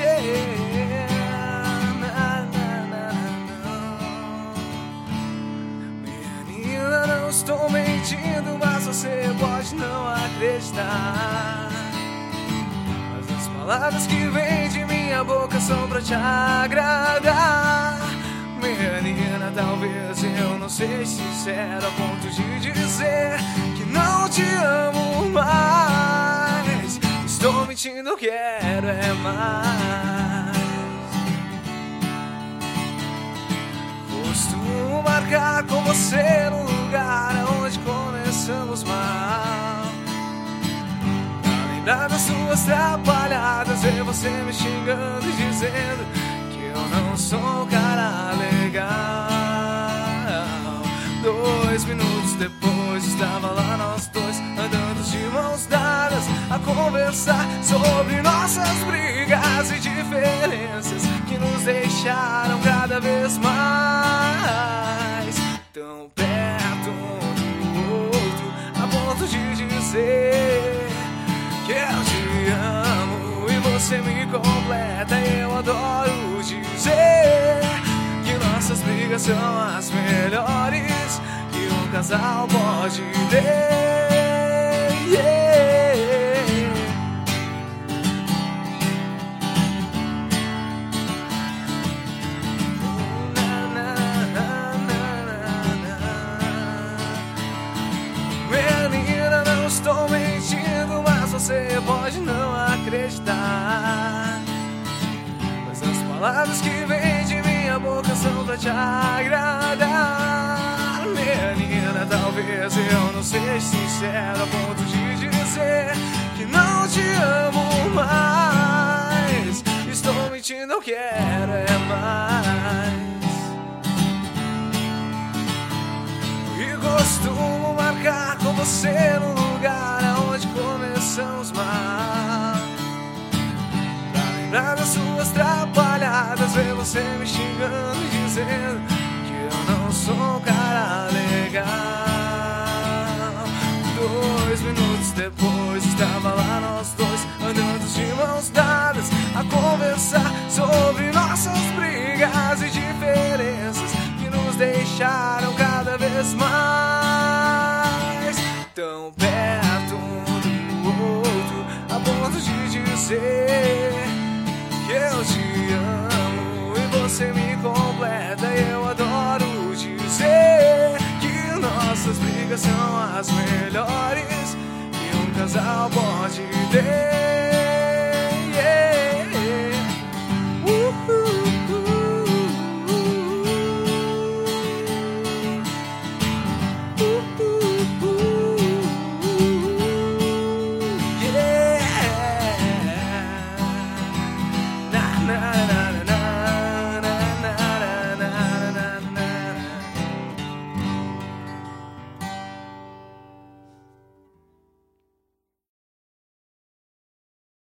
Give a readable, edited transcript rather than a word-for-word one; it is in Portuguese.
Menina, não estou mentindo, mas você pode não acreditar. Mas as palavras que vêm de minha boca são pra te agradar. Menina, talvez eu não seja sincero a ponto de dizer que não te amo mais. Estou mentindo, quero é mais. Costumo marcar com você no lugar onde começamos mal. Pra lembrar das suas atrapalhadas, ver você me xingando e dizendo que eu não sou um cara legal. 2 minutos depois estava lá nós dois, andando de mãos dadas, a conversar sobre nossas brigas e diferenças que nos deixaram cada vez mais tão perto um do outro, a ponto de dizer que eu te amo e você me completa. E eu adoro dizer que nossas brigas são as melhores que um casal pode ter. Menina, não estou mentindo, mas você pode não acreditar. Mas as palavras que vêm de minha boca são pra te agradar. Menina, talvez eu não seja sincero a ponto de dizer que não te amo mais. Estou mentindo, eu quero é mais. E costumo marcar com você no lugar onde começamos mal. Pra lembrar das suas atrapalhadas, ver você me xingando e dizendo que eu não sou um cara legal. 2 minutos depois estava lá nós dois, andando de mãos dadas, a conversar sobre nossas brigas e diferenças que nos deixaram cada vez mais tão perto um do outro, a ponto de dizer que eu te amo e você me completa. E eu adoro dizer que nossas brigas são as melhores que um casal pode ter.